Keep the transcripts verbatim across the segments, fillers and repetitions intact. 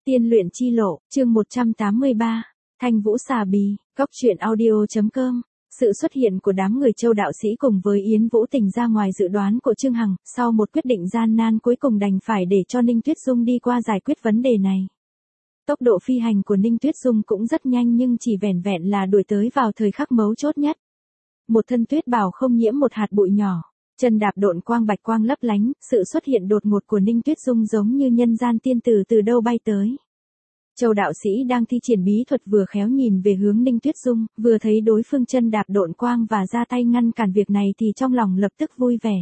Tiên luyện chi lộ, chương một trăm tám mươi ba, Thanh Vũ xà bì, góc truyện audio chấm com. Sự xuất hiện của đám người Châu đạo sĩ cùng với Yến Vũ Tình ra ngoài dự đoán của Trương Hằng, sau một quyết định gian nan cuối cùng đành phải để cho Ninh Tuyết Dung đi qua giải quyết vấn đề này. Tốc độ phi hành của Ninh Tuyết Dung cũng rất nhanh nhưng chỉ vẻn vẹn là đuổi tới vào thời khắc mấu chốt nhất. Một thân tuyết bào không nhiễm một hạt bụi nhỏ, chân đạp độn quang bạch quang lấp lánh, sự xuất hiện đột ngột của Ninh Tuyết Dung giống như nhân gian tiên tử từ đâu bay tới. Châu đạo sĩ đang thi triển bí thuật vừa khéo nhìn về hướng Ninh Tuyết Dung, vừa thấy đối phương chân đạp độn quang và ra tay ngăn cản việc này thì trong lòng lập tức vui vẻ.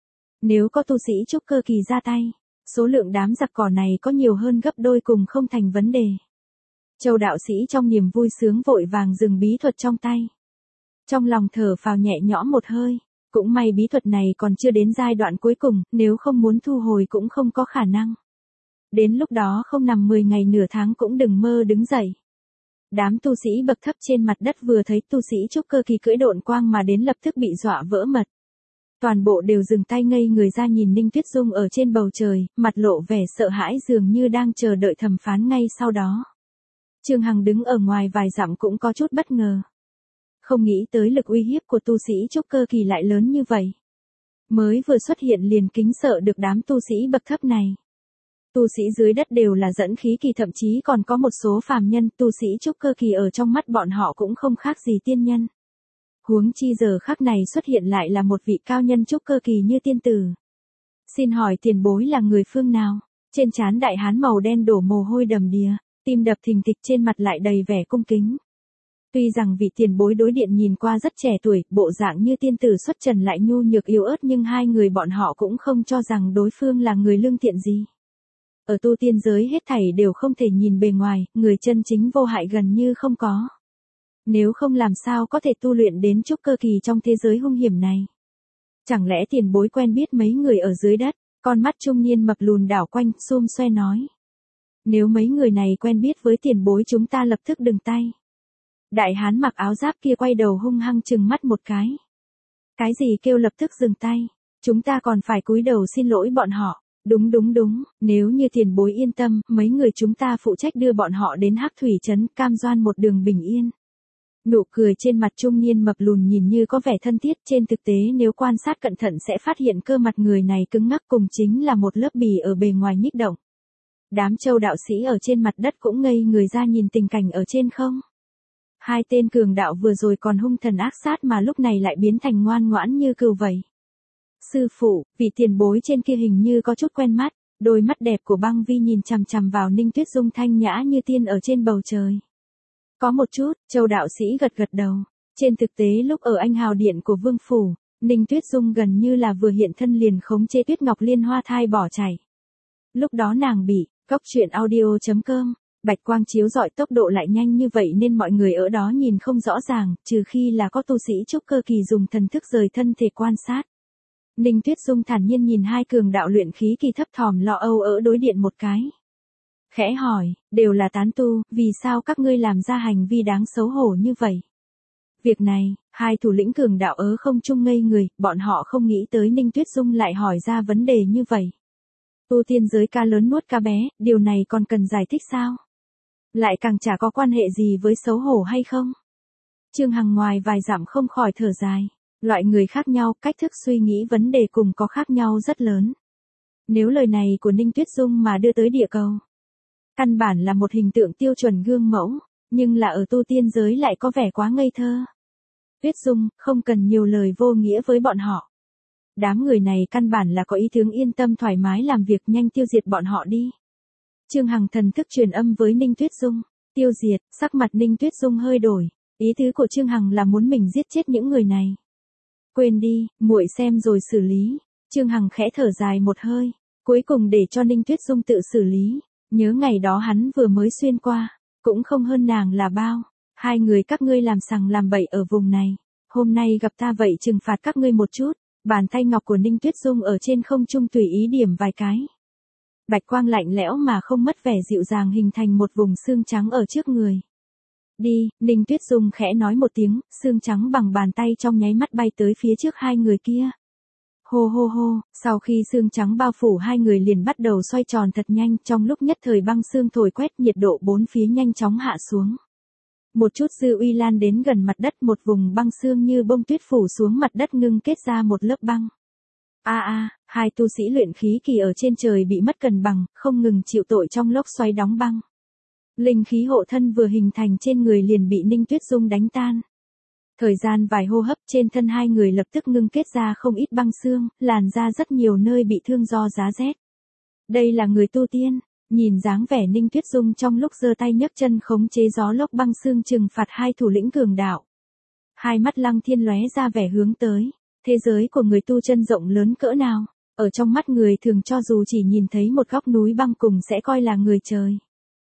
Nếu có tu sĩ trúc cơ kỳ ra tay, số lượng đám giặc cỏ này có nhiều hơn gấp đôi cùng không thành vấn đề. Châu đạo sĩ trong niềm vui sướng vội vàng dừng bí thuật trong tay. Trong lòng thở phào nhẹ nhõm một hơi, cũng may bí thuật này còn chưa đến giai đoạn cuối cùng, nếu không muốn thu hồi cũng không có khả năng. Đến lúc đó không nằm mười ngày nửa tháng cũng đừng mơ đứng dậy. Đám tu sĩ bậc thấp trên mặt đất vừa thấy tu sĩ trúc cơ kỳ cưỡi độn quang mà đến lập tức bị dọa vỡ mật. Toàn bộ đều dừng tay ngây người ra nhìn Ninh Tuyết Dung ở trên bầu trời, mặt lộ vẻ sợ hãi dường như đang chờ đợi thẩm phán ngay sau đó. Trương Hằng đứng ở ngoài vài dặm cũng có chút bất ngờ. Không nghĩ tới lực uy hiếp của tu sĩ trúc cơ kỳ lại lớn như vậy. Mới vừa xuất hiện liền kính sợ được đám tu sĩ bậc thấp này. Tu sĩ dưới đất đều là dẫn khí kỳ, thậm chí còn có một số phàm nhân, tu sĩ trúc cơ kỳ ở trong mắt bọn họ cũng không khác gì tiên nhân. Huống chi giờ khắc này xuất hiện lại là một vị cao nhân trúc cơ kỳ như tiên tử. Xin hỏi tiền bối là người phương nào? Trên trán đại hán màu đen đổ mồ hôi đầm đìa, tim đập thình thịch, trên mặt lại đầy vẻ cung kính. Tuy rằng vị tiền bối đối điện nhìn qua rất trẻ tuổi, bộ dạng như tiên tử xuất trần lại nhu nhược yếu ớt, nhưng hai người bọn họ cũng không cho rằng đối phương là người lương thiện gì. Ở tu tiên giới hết thảy đều không thể nhìn bề ngoài, người chân chính vô hại gần như không có. Nếu không làm sao có thể tu luyện đến trúc cơ kỳ trong thế giới hung hiểm này. Chẳng lẽ tiền bối quen biết mấy người ở dưới đất? Con mắt trung niên mập lùn đảo quanh, xum xoe nói. Nếu mấy người này quen biết với tiền bối chúng ta lập tức đừng tay. Đại hán mặc áo giáp kia quay đầu hung hăng trừng mắt một cái. Cái gì kêu lập tức dừng tay, chúng ta còn phải cúi đầu xin lỗi bọn họ. Đúng đúng đúng, nếu như tiền bối yên tâm, mấy người chúng ta phụ trách đưa bọn họ đến Hắc Thủy Trấn, cam đoan một đường bình yên. Nụ cười trên mặt trung niên mập lùn nhìn như có vẻ thân thiết, trên thực tế nếu quan sát cẩn thận sẽ phát hiện cơ mặt người này cứng ngắc, cùng chính là một lớp bì ở bề ngoài nhích động. Đám Châu đạo sĩ ở trên mặt đất cũng ngây người ra nhìn tình cảnh ở trên không. Hai tên cường đạo vừa rồi còn hung thần ác sát mà lúc này lại biến thành ngoan ngoãn như cừu vậy. Sư phụ, vị tiền bối trên kia hình như có chút quen mắt, đôi mắt đẹp của Băng Vi nhìn chằm chằm vào Ninh Tuyết Dung thanh nhã như tiên ở trên bầu trời. Có một chút, Châu đạo sĩ gật gật đầu. Trên thực tế lúc ở Anh Hào Điện của Vương Phủ, Ninh Tuyết Dung gần như là vừa hiện thân liền khống chế Tuyết Ngọc Liên Hoa Thai bỏ chạy. Lúc đó nàng bị, góc truyện audio chấm com, bạch quang chiếu rọi, tốc độ lại nhanh như vậy nên mọi người ở đó nhìn không rõ ràng, trừ khi là có tu sĩ trúc cơ kỳ dùng thần thức rời thân thể quan sát. Ninh Tuyết Dung thản nhiên nhìn hai cường đạo luyện khí kỳ thấp thỏm lo âu ở đối điện một cái. Khẽ hỏi, đều là tán tu, vì sao các ngươi làm ra hành vi đáng xấu hổ như vậy? Việc này, hai thủ lĩnh cường đạo ớ không chung ngây người, bọn họ không nghĩ tới Ninh Tuyết Dung lại hỏi ra vấn đề như vậy. Tu tiên giới ca lớn nuốt ca bé, điều này còn cần giải thích sao? Lại càng chả có quan hệ gì với xấu hổ hay không? Trương Hằng ngoài vài dặm không khỏi thở dài. Loại người khác nhau, cách thức suy nghĩ vấn đề cùng có khác nhau rất lớn. Nếu lời này của Ninh Tuyết Dung mà đưa tới địa cầu, căn bản là một hình tượng tiêu chuẩn gương mẫu, nhưng là ở tu tiên giới lại có vẻ quá ngây thơ. Tuyết Dung, không cần nhiều lời vô nghĩa với bọn họ. Đám người này căn bản là có ý tướng yên tâm thoải mái làm việc, nhanh tiêu diệt bọn họ đi. Trương Hằng thần thức truyền âm với Ninh Tuyết Dung. Tiêu diệt, sắc mặt Ninh Tuyết Dung hơi đổi. Ý tứ của Trương Hằng là muốn mình giết chết những người này. Quên đi, muội xem rồi xử lý. Trương Hằng khẽ thở dài một hơi, cuối cùng để cho Ninh Tuyết Dung tự xử lý. Nhớ ngày đó hắn vừa mới xuyên qua, cũng không hơn nàng là bao. Hai người các ngươi làm sằng làm bậy ở vùng này, hôm nay gặp ta vậy trừng phạt các ngươi một chút. Bàn tay ngọc của Ninh Tuyết Dung ở trên không trung tùy ý điểm vài cái. Bạch quang lạnh lẽo mà không mất vẻ dịu dàng hình thành một vùng xương trắng ở trước người. Đi, Ninh Tuyết Dung khẽ nói một tiếng, xương trắng bằng bàn tay trong nháy mắt bay tới phía trước hai người kia. Hô hô hô, sau khi sương trắng bao phủ hai người liền bắt đầu xoay tròn thật nhanh, trong lúc nhất thời băng sương thổi quét, nhiệt độ bốn phía nhanh chóng hạ xuống. Một chút dư uy lan đến gần mặt đất, một vùng băng sương như bông tuyết phủ xuống mặt đất ngưng kết ra một lớp băng. A a, hai tu sĩ luyện khí kỳ ở trên trời bị mất cân bằng, không ngừng chịu tội trong lốc xoáy đóng băng. Linh khí hộ thân vừa hình thành trên người liền bị Ninh Tuyết Dung đánh tan. Thời gian vài hô hấp, trên thân hai người lập tức ngưng kết ra không ít băng xương, làn da rất nhiều nơi bị thương do giá rét. Đây là người tu tiên, nhìn dáng vẻ Ninh Tuyết Dung trong lúc giơ tay nhấc chân khống chế gió lốc băng xương trừng phạt hai thủ lĩnh cường đạo. Hai mắt Lăng Thiên lóe ra vẻ hướng tới, thế giới của người tu chân rộng lớn cỡ nào, ở trong mắt người thường cho dù chỉ nhìn thấy một góc núi băng cùng sẽ coi là người trời.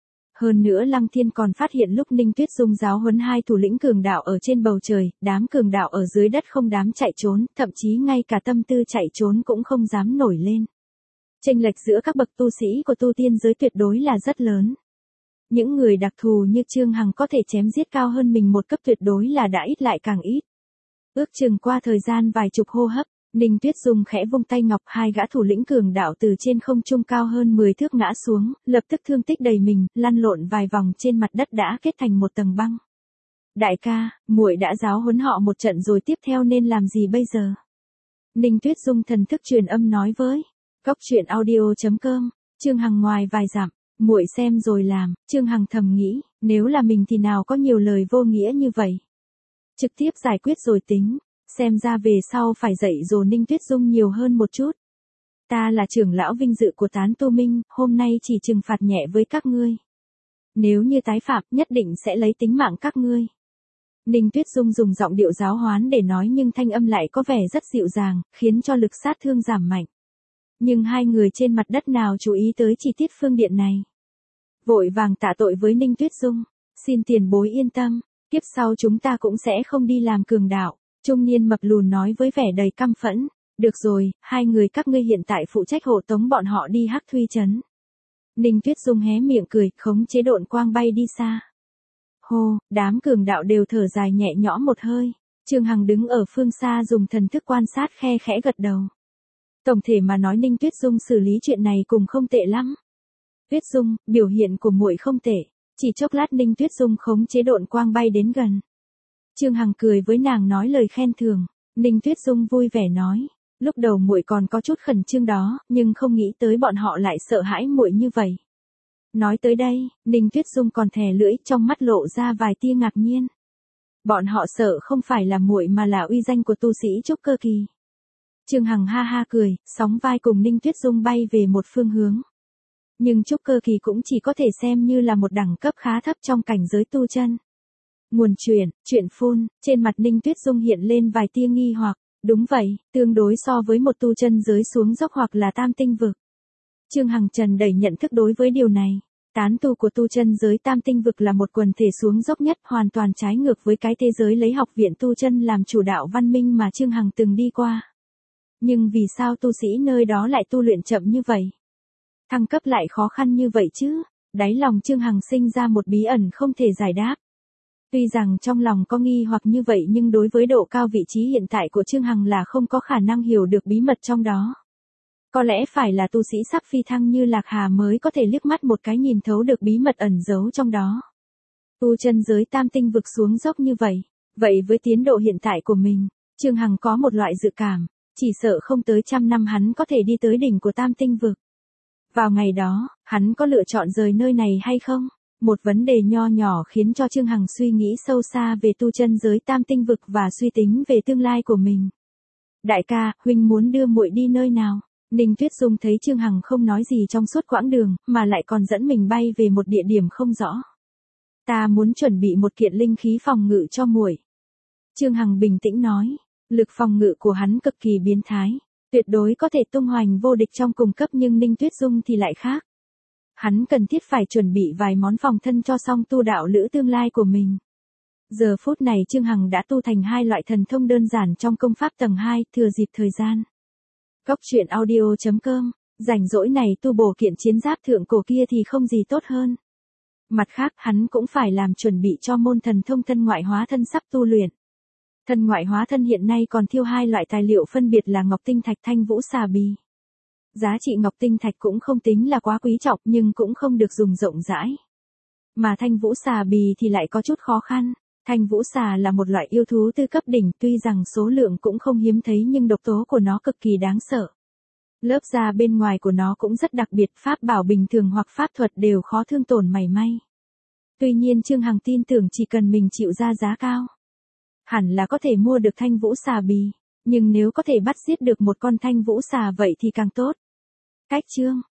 Hơn nữa Lăng Thiên còn phát hiện lúc Ninh Tuyết Dung giáo huấn hai thủ lĩnh cường đạo ở trên bầu trời, đám cường đạo ở dưới đất không dám chạy trốn, thậm chí ngay cả tâm tư chạy trốn cũng không dám nổi lên. Chênh lệch giữa các bậc tu sĩ của tu tiên giới tuyệt đối là rất lớn. Những người đặc thù như Trương Hằng có thể chém giết cao hơn mình một cấp tuyệt đối là đã ít lại càng ít. Ước chừng qua thời gian vài chục hô hấp, Ninh Tuyết Dung khẽ vung tay ngọc, hai gã thủ lĩnh cường đạo từ trên không trung cao hơn mười thước ngã xuống, lập tức thương tích đầy mình, lăn lộn vài vòng trên mặt đất đã kết thành một tầng băng. Đại ca, muội đã giáo huấn họ một trận rồi, tiếp theo nên làm gì bây giờ? Ninh Tuyết Dung thần thức truyền âm nói với Cốc Truyện Audio chấm com. Trương Hằng ngoài vài dặm, muội xem rồi làm. Trương Hằng thầm nghĩ, nếu là mình thì nào có nhiều lời vô nghĩa như vậy. Trực tiếp giải quyết rồi tính. Xem ra về sau phải dạy dỗ Ninh Tuyết Dung nhiều hơn một chút. Ta là trưởng lão vinh dự của Tán Tu Minh, hôm nay chỉ trừng phạt nhẹ với các ngươi. Nếu như tái phạm, nhất định sẽ lấy tính mạng các ngươi. Ninh Tuyết Dung dùng giọng điệu giáo hoán để nói nhưng thanh âm lại có vẻ rất dịu dàng, khiến cho lực sát thương giảm mạnh. Nhưng hai người trên mặt đất nào chú ý tới chi tiết phương điện này. Vội vàng tạ tội với Ninh Tuyết Dung, xin tiền bối yên tâm, tiếp sau chúng ta cũng sẽ không đi làm cường đạo. Trung niên mập lùn nói với vẻ đầy căm phẫn, được rồi, hai người các ngươi hiện tại phụ trách hộ tống bọn họ đi Hắc Thuy trấn. Ninh Tuyết Dung hé miệng cười, khống chế độn quang bay đi xa. Hô, đám cường đạo đều thở dài nhẹ nhõm một hơi. Trương Hằng đứng ở phương xa dùng thần thức quan sát, khe khẽ gật đầu. Tổng thể mà nói Ninh Tuyết Dung xử lý chuyện này cùng không tệ lắm. Tuyết Dung, biểu hiện của muội không tệ. Chỉ chốc lát Ninh Tuyết Dung khống chế độn quang bay đến gần. Trương Hằng cười với nàng nói lời khen thưởng. Ninh Tuyết Dung vui vẻ nói, lúc đầu muội còn có chút khẩn trương đó, nhưng không nghĩ tới bọn họ lại sợ hãi muội như vậy. Nói tới đây, Ninh Tuyết Dung còn thè lưỡi, trong mắt lộ ra vài tia ngạc nhiên. Bọn họ sợ không phải là muội mà là uy danh của tu sĩ trúc cơ kỳ. Trương Hằng ha ha cười, sóng vai cùng Ninh Tuyết Dung bay về một phương hướng. Nhưng trúc cơ kỳ cũng chỉ có thể xem như là một đẳng cấp khá thấp trong cảnh giới tu chân. Nguồn truyền, truyện phun, trên mặt Ninh Tuyết Dung hiện lên vài tia nghi hoặc, đúng vậy, tương đối so với một tu chân giới xuống dốc hoặc là tam tinh vực. Trương Hằng trần đầy nhận thức đối với điều này. Tán tu của tu chân giới tam tinh vực là một quần thể xuống dốc nhất, hoàn toàn trái ngược với cái thế giới lấy học viện tu chân làm chủ đạo văn minh mà Trương Hằng từng đi qua. Nhưng vì sao tu sĩ nơi đó lại tu luyện chậm như vậy? Thăng cấp lại khó khăn như vậy chứ? Đáy lòng Trương Hằng sinh ra một bí ẩn không thể giải đáp. Tuy rằng trong lòng có nghi hoặc như vậy nhưng đối với độ cao vị trí hiện tại của Trương Hằng là không có khả năng hiểu được bí mật trong đó. Có lẽ phải là tu sĩ sắp phi thăng như Lạc Hà mới có thể liếc mắt một cái nhìn thấu được bí mật ẩn giấu trong đó. Tu chân giới tam tinh vực xuống dốc như vậy, vậy với tiến độ hiện tại của mình, Trương Hằng có một loại dự cảm, chỉ sợ không tới trăm năm hắn có thể đi tới đỉnh của tam tinh vực. Vào ngày đó, hắn có lựa chọn rời nơi này hay không? Một vấn đề nho nhỏ khiến cho Trương Hằng suy nghĩ sâu xa về tu chân giới tam tinh vực và suy tính về tương lai của mình. Đại ca, huynh muốn đưa muội đi nơi nào? Ninh Tuyết Dung thấy Trương Hằng không nói gì trong suốt quãng đường, mà lại còn dẫn mình bay về một địa điểm không rõ. Ta muốn chuẩn bị một kiện linh khí phòng ngự cho muội. Trương Hằng bình tĩnh nói, lực phòng ngự của hắn cực kỳ biến thái, tuyệt đối có thể tung hoành vô địch trong cùng cấp, nhưng Ninh Tuyết Dung thì lại khác. Hắn cần thiết phải chuẩn bị vài món phòng thân cho song tu đạo lữ tương lai của mình. Giờ phút này Trương Hằng đã tu thành hai loại thần thông đơn giản trong công pháp tầng hai, thừa dịp thời gian. Cốc Truyện Audio chấm com, rảnh rỗi này tu bổ kiện chiến giáp thượng cổ kia thì không gì tốt hơn. Mặt khác hắn cũng phải làm chuẩn bị cho môn thần thông thân ngoại hóa thân sắp tu luyện. Thân ngoại hóa thân hiện nay còn thiêu hai loại tài liệu phân biệt là ngọc tinh thạch thanh vũ xà bì. Giá trị ngọc tinh thạch cũng không tính là quá quý trọng nhưng cũng không được dùng rộng rãi. Mà thanh vũ xà bì thì lại có chút khó khăn. Thanh vũ xà là một loại yêu thú tư cấp đỉnh, tuy rằng số lượng cũng không hiếm thấy nhưng độc tố của nó cực kỳ đáng sợ. Lớp da bên ngoài của nó cũng rất đặc biệt, pháp bảo bình thường hoặc pháp thuật đều khó thương tổn mảy may. Tuy nhiên Trương Hằng tin tưởng chỉ cần mình chịu ra giá cao, hẳn là có thể mua được thanh vũ xà bì, nhưng nếu có thể bắt giết được một con thanh vũ xà vậy thì càng tốt. Cách chương